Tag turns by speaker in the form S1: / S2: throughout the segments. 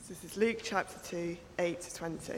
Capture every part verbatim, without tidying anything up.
S1: So this is Luke chapter two, eight to twenty.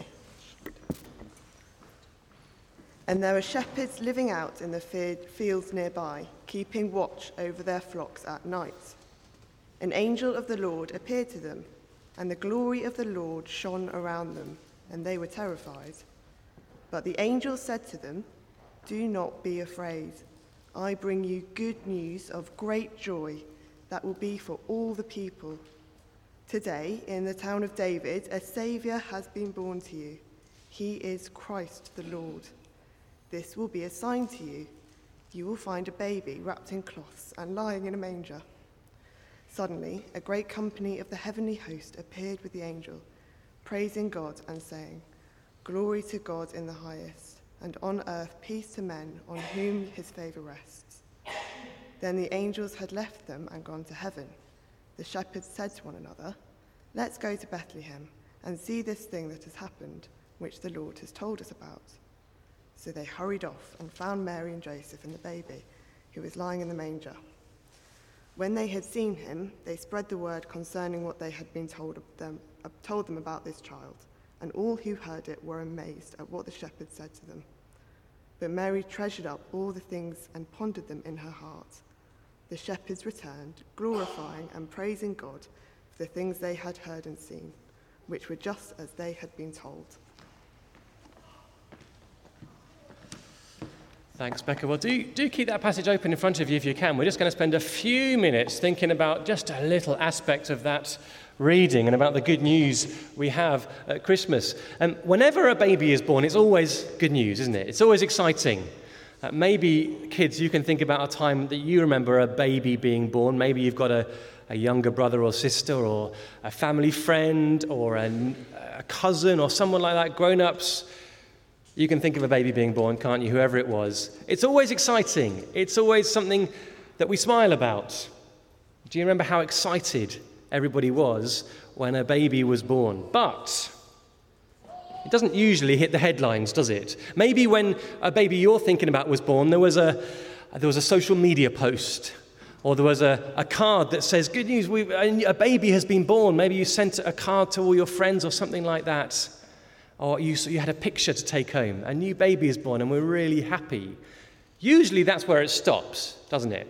S1: And there were shepherds living out in the fields nearby, keeping watch over their flocks at night. An angel of the Lord appeared to them, and the glory of the Lord shone around them, and they were terrified. But the angel said to them, "Do not be afraid. I bring you good news of great joy that will be for all the people. Today, in the town of David, a Saviour has been born to you. He is Christ the Lord. This will be a sign to you. You will find a baby wrapped in cloths and lying in a manger." Suddenly, a great company of the heavenly host appeared with the angel, praising God and saying, "Glory to God in the highest, and on earth peace to men on whom his favour rests." Then the angels had left them and gone to heaven. The shepherds said to one another, "Let's go to Bethlehem and see this thing that has happened, which the Lord has told us about." So they hurried off and found Mary and Joseph and the baby, who was lying in the manger. When they had seen him, they spread the word concerning what they had been told them, uh, told them about this child, and all who heard it were amazed at what the shepherds said to them. But Mary treasured up all the things and pondered them in her heart. The shepherds returned, glorifying and praising God for the things they had heard and seen, which were just as they had been told.
S2: Thanks, Becca. Well, do, do keep that passage open in front of you if you can. We're just going to spend a few minutes thinking about just a little aspect of that reading and about the good news we have at Christmas. And um, whenever a baby is born, it's always good news, isn't it? It's always exciting. Uh, maybe, kids, you can think about a time that you remember a baby being born. Maybe you've got a, a younger brother or sister or a family friend or a, a cousin or someone like that, grown-ups. You can think of a baby being born, can't you, whoever it was. It's always exciting. It's always something that we smile about. Do you remember how excited everybody was when a baby was born? But it doesn't usually hit the headlines, does it? Maybe when a baby you're thinking about was born, there was a there was a social media post, or there was a, a card that says, "Good news, we, a baby has been born." Maybe you sent a card to all your friends or something like that. Or you, so you had a picture to take home. A new baby is born and we're really happy. Usually that's where it stops, doesn't it?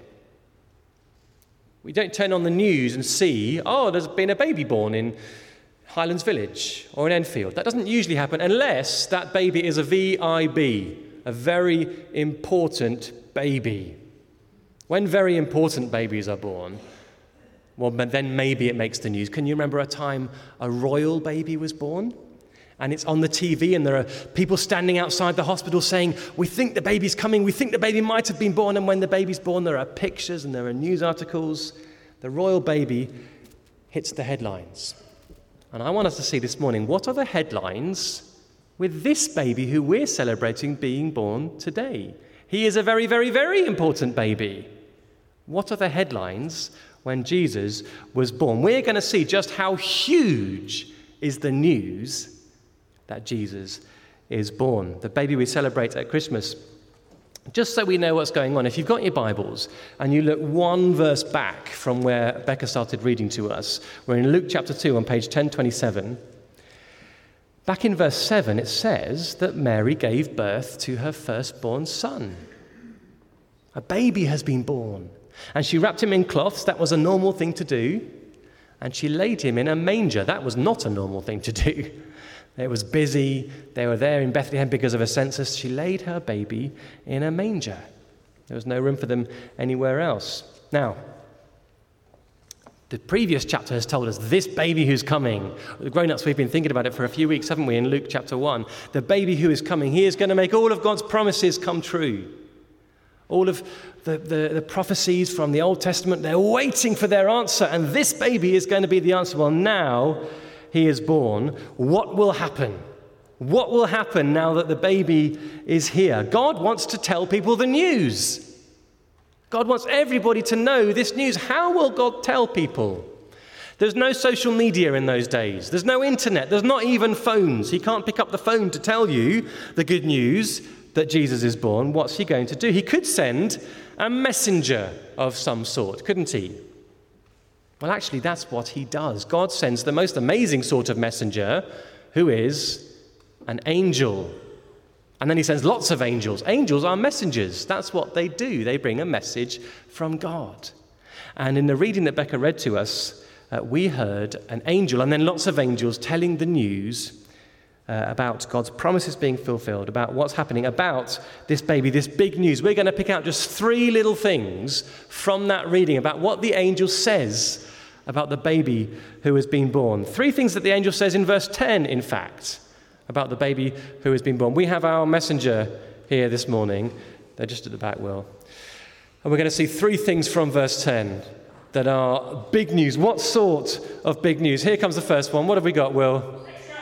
S2: We don't turn on the news and see, oh, there's been a baby born in Highlands Village or in Enfield. That doesn't usually happen unless that baby is a V I B, a very important baby. When very important babies are born, well, then maybe it makes the news. Can you remember a time a royal baby was born? And it's on the T V, and there are people standing outside the hospital saying, "We think the baby's coming, we think the baby might have been born." And when the baby's born, there are pictures and there are news articles. The royal baby hits the headlines. And I want us to see this morning, what are the headlines with this baby who we're celebrating being born today? He is a very, very, very important baby. What are the headlines when Jesus was born? We're going to see just how huge is the news that Jesus is born. The baby we celebrate at Christmas. Just so we know what's going on, if you've got your Bibles and you look one verse back from where Becca started reading to us, we're in Luke chapter two on page ten twenty-seven. Back in verse seven, it says that Mary gave birth to her firstborn son. A baby has been born. And she wrapped him in cloths. That was a normal thing to do. And she laid him in a manger. That was not a normal thing to do. It was busy. They were there in Bethlehem because of a census. She laid her baby in a manger. There was no room for them anywhere else. Now, the previous chapter has told us this baby who's coming. The grown-ups, we've been thinking about it for a few weeks, haven't we, in Luke chapter one. The baby who is coming, he is going to make all of God's promises come true. All of the, the, the prophecies from the Old Testament, they're waiting for their answer, and this baby is going to be the answer. Well, now he is born. What will happen? What will happen now that the baby is here? God wants to tell people the news. God wants everybody to know this news. How will God tell people? There's no social media in those days. There's no internet. There's not even phones. He can't pick up the phone to tell you the good news that Jesus is born. What's he going to do? He could send a messenger of some sort, couldn't he? Well, actually, that's what he does. God sends the most amazing sort of messenger, who is an angel. And then he sends lots of angels. Angels are messengers. That's what they do. They bring a message from God. And in the reading that Becca read to us, uh, we heard an angel and then lots of angels telling the news uh, about God's promises being fulfilled, about what's happening, about this baby, this big news. We're going to pick out just three little things from that reading about what the angel says about the baby who has been born. Three things that the angel says in verse ten, in fact, about the baby who has been born. We have our messenger here this morning. They're just at the back, Will. And we're going to see three things from verse ten that are big news. What sort of big news? Here comes the first one. What have we got, Will?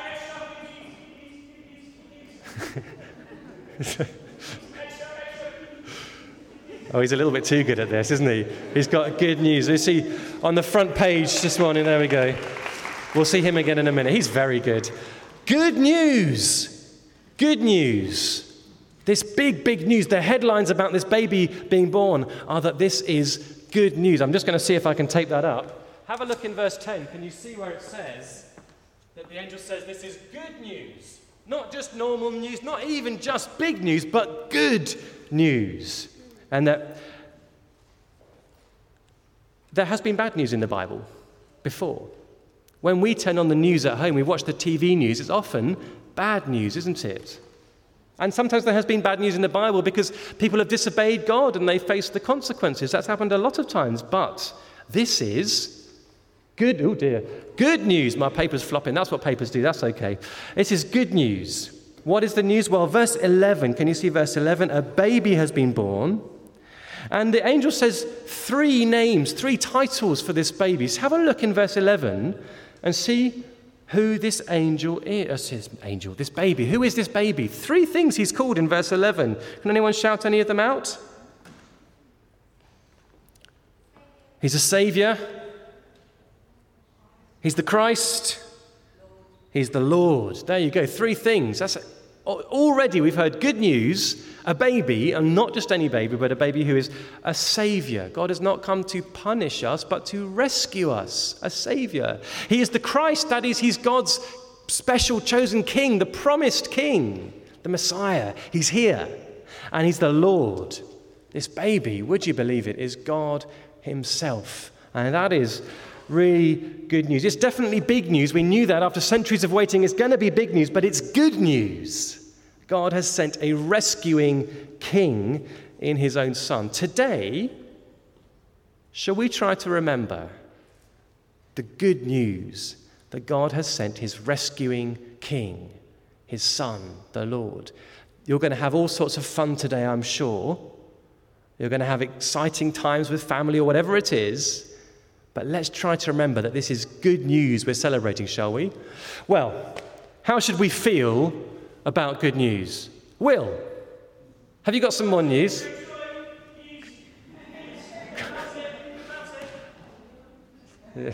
S2: Oh, he's a little bit too good at this, isn't he? He's got good news. We see on the front page this morning. There we go. We'll see him again in a minute. He's very good. Good news. Good news. This big, big news. The headlines about this baby being born are that this is good news. I'm just going to see if I can tape that up. Have a look in verse ten. Can you see where it says that the angel says this is good news? Not just normal news, not even just big news, but good news. And that there has been bad news in the Bible before. When we turn on the news at home, we watch the T V news, it's often bad news, isn't it? And sometimes there has been bad news in the Bible because people have disobeyed God and they face the consequences. That's happened a lot of times. But this is good, oh dear, good news. My paper's flopping. That's what papers do. That's okay. This is good news. What is the news? Well, verse eleven, can you see verse eleven? A baby has been born. And the angel says three names, three titles for this baby. So have a look in verse eleven and see who this angel is. This angel, this baby. Who is this baby? Three things he's called in verse eleven. Can anyone shout any of them out? He's a savior. He's the Christ. He's the Lord. There you go. Three things. That's already we've heard good news. A baby, and not just any baby, but a baby who is a savior. God has not come to punish us, but to rescue us. A savior. He is the Christ. That is, he's God's special chosen king, the promised king, the Messiah. He's here. And he's the Lord. This baby, would you believe it, is God himself. And that is really good news. It's definitely big news. We knew that after centuries of waiting. It's going to be big news, but it's good news. God has sent a rescuing king in his own son. Today, shall we try to remember the good news that God has sent his rescuing king, his son, the Lord? You're going to have all sorts of fun today, I'm sure. You're going to have exciting times with family or whatever it is. But let's try to remember that this is good news we're celebrating, shall we? Well, how should we feel about good news? Will, have you got some more news? Yeah.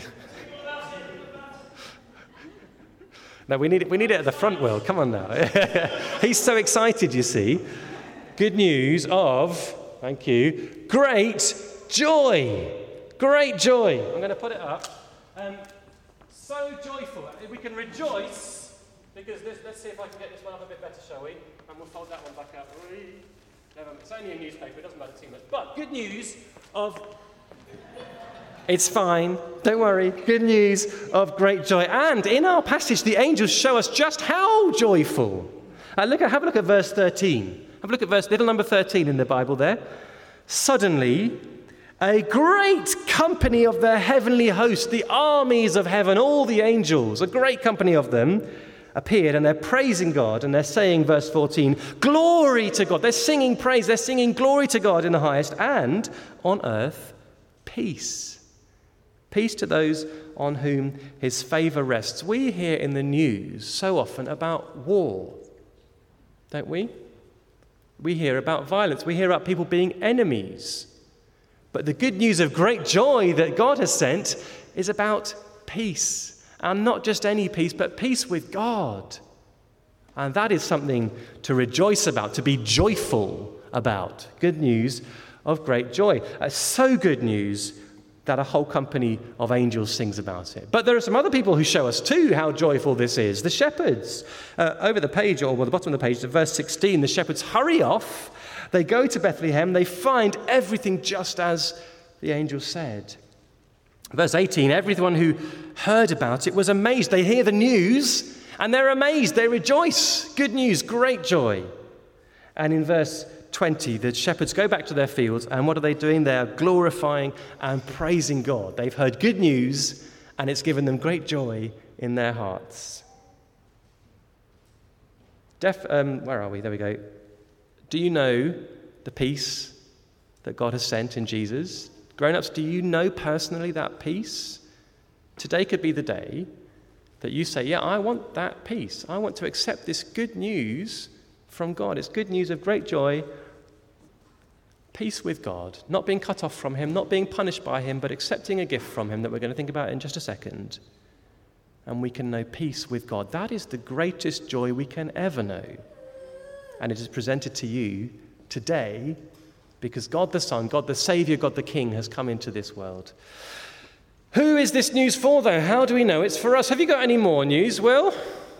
S2: No, we need it. We need it at the front, Will. Come on now. He's so excited, you see. Good news of, thank you, great joy. Great joy. I'm going to put it up. Um, so joyful. We can rejoice. Because this, let's see if I can get this one up a bit better, shall we? And we'll fold that one back out. It's only a newspaper, it doesn't matter too much. But good news of... It's fine, don't worry. Good news of great joy. And in our passage, the angels show us just how joyful. Uh, look at, have a look at verse thirteen. Have a look at verse, little number thirteen in the Bible there. Suddenly, a great company of the heavenly host, the armies of heaven, all the angels, a great company of them, appeared, and they're praising God, and they're saying, verse fourteen, glory to God. They're singing praise, they're singing glory to God in the highest, and on earth, peace. Peace to those on whom his favor rests. We hear in the news so often about war, don't we? We hear about violence. We hear about people being enemies. But the good news of great joy that God has sent is about peace. And not just any peace, but peace with God. And that is something to rejoice about, to be joyful about. Good news of great joy. Uh, so good news that a whole company of angels sings about it. But there are some other people who show us too how joyful this is. The shepherds. Uh, over the page, or well, the bottom of the page, to verse sixteen, the shepherds hurry off. They go to Bethlehem. They find everything just as the angel said. Verse eighteen, everyone who heard about it was amazed. They hear the news and they're amazed. They rejoice. Good news, great joy. And in verse twenty, the shepherds go back to their fields, and what are they doing? They are glorifying and praising God. They've heard good news, and it's given them great joy in their hearts. Def, um, where are we? There we go. Do you know the peace that God has sent in Jesus? Grown-ups, do you know personally that peace? Today could be the day that you say, yeah, I want that peace. I want to accept this good news from God. It's good news of great joy, peace with God, not being cut off from him, not being punished by him, but accepting a gift from him that we're going to think about in just a second. And we can know peace with God. That is the greatest joy we can ever know. And it is presented to you today because God the Son, God the Saviour, God the King has come into this world. Who is this news for, though? How do we know it's for us? Have you got any more news, Will?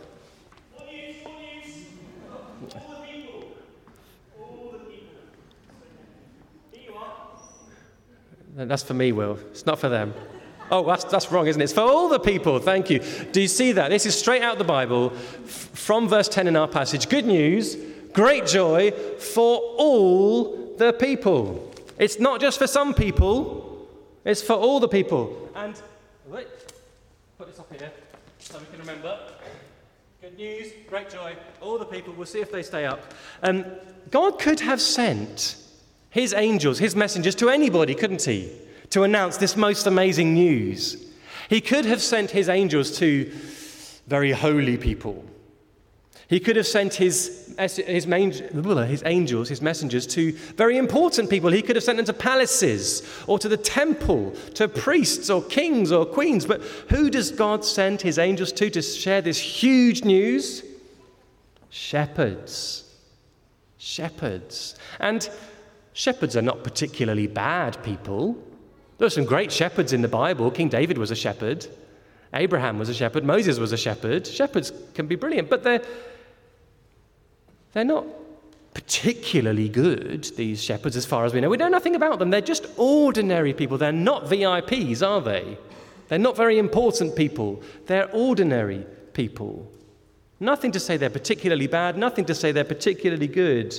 S2: That's for me, Will. It's not for them. Oh, that's, that's wrong, isn't it? It's for all the people. Thank you. Do you see that? This is straight out of the Bible f- from verse ten in our passage. Good news, great joy for all the people. It's not just for some people. It's for all the people. And wait, put this up here so we can remember. Good news, great joy, all the people. We'll see if they stay up. Um, God could have sent his angels, his messengers to anybody, couldn't he? To announce this most amazing news. He could have sent his angels to very holy people. He could have sent his, his, main, his angels, his messengers, to very important people. He could have sent them to palaces or to the temple, to priests or kings or queens. But who does God send his angels to to share this huge news? Shepherds. Shepherds. And shepherds are not particularly bad people. There are some great shepherds in the Bible. King David was a shepherd. Abraham was a shepherd. Moses was a shepherd. Shepherds can be brilliant, but they're, they're not particularly good, these shepherds, as far as we know. We know nothing about them. They're just ordinary people. They're not V I Ps, are they? They're not very important people. They're ordinary people. Nothing to say they're particularly bad, nothing to say they're particularly good.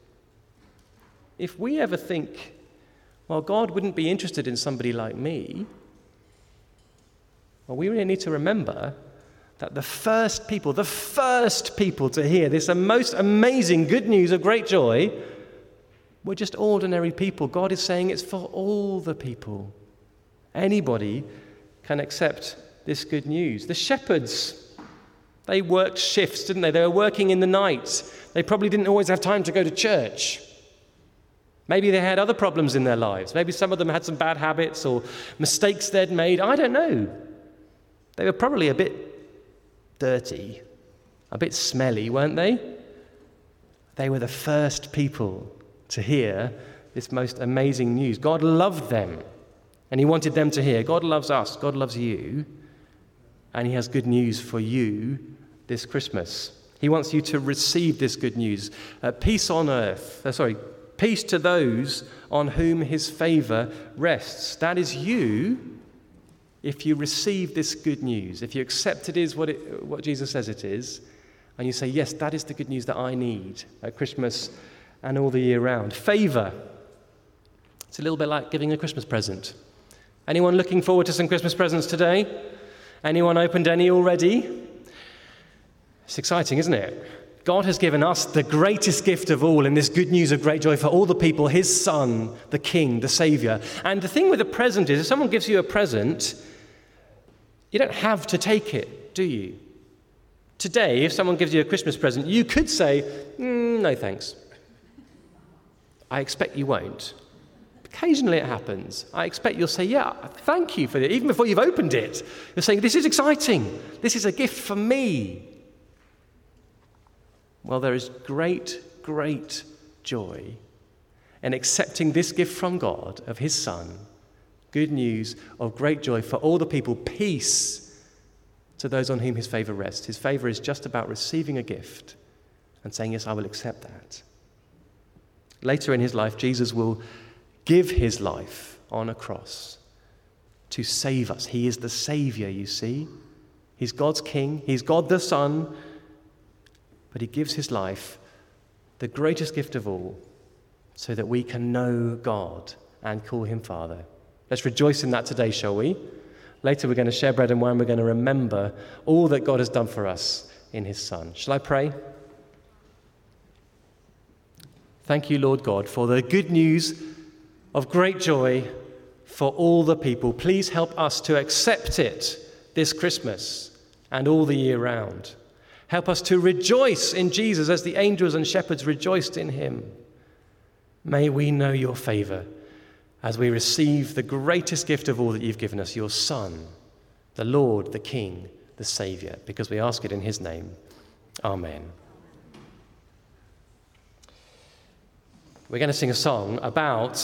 S2: If we ever think, well, God wouldn't be interested in somebody like me, well, we really need to remember that the first people, the first people to hear this most amazing good news of great joy were just ordinary people. God is saying it's for all the people. Anybody can accept this good news. The shepherds, they worked shifts, didn't they? They were working in the night. They probably didn't always have time to go to church. Maybe they had other problems in their lives. Maybe some of them had some bad habits or mistakes they'd made. I don't know. They were probably a bit dirty, a bit smelly, weren't they? They were the first people to hear this most amazing news. God loved them, and he wanted them to hear. God loves us. God loves you, and he has good news for you this Christmas. He wants you to receive this good news. Uh, peace on earth. Uh, sorry. Peace to those on whom his favor rests. That is you if you receive this good news, if you accept it is what, it, what Jesus says it is, and you say, yes, that is the good news that I need at Christmas and all the year round. Favor. It's a little bit like giving a Christmas present. Anyone looking forward to some Christmas presents today? Anyone opened any already? It's exciting, isn't it? God has given us the greatest gift of all in this good news of great joy for all the people, his Son, the King, the Saviour. And the thing with a present is, if someone gives you a present, you don't have to take it, do you? Today, if someone gives you a Christmas present, you could say, mm, no thanks. I expect you won't. Occasionally it happens. I expect you'll say, yeah, thank you for it. Even before you've opened it, you're saying, this is exciting. This is a gift for me. Well, there is great, great joy in accepting this gift from God of his Son Good news of great joy for all the people, peace to those on whom his favor rests. His favor is just about receiving a gift and saying, yes, I will accept that. Later in his life, Jesus will give his life on a cross to save us. He is the Savior, you see. He's God's King. He's God the Son. But he gives his life, the greatest gift of all, so that we can know God and call him Father. Let's rejoice in that today, shall we? Later we're going to share bread and wine. We're going to remember all that God has done for us in his Son. Shall I pray? Thank you, Lord God, for the good news of great joy for all the people. Please help us to accept it this Christmas and all the year round. Help us to rejoice in Jesus as the angels and shepherds rejoiced in him. May we know your favor as we receive the greatest gift of all that you've given us, your Son, the Lord, the King, the Savior, because we ask it in his name. Amen. We're going to sing a song about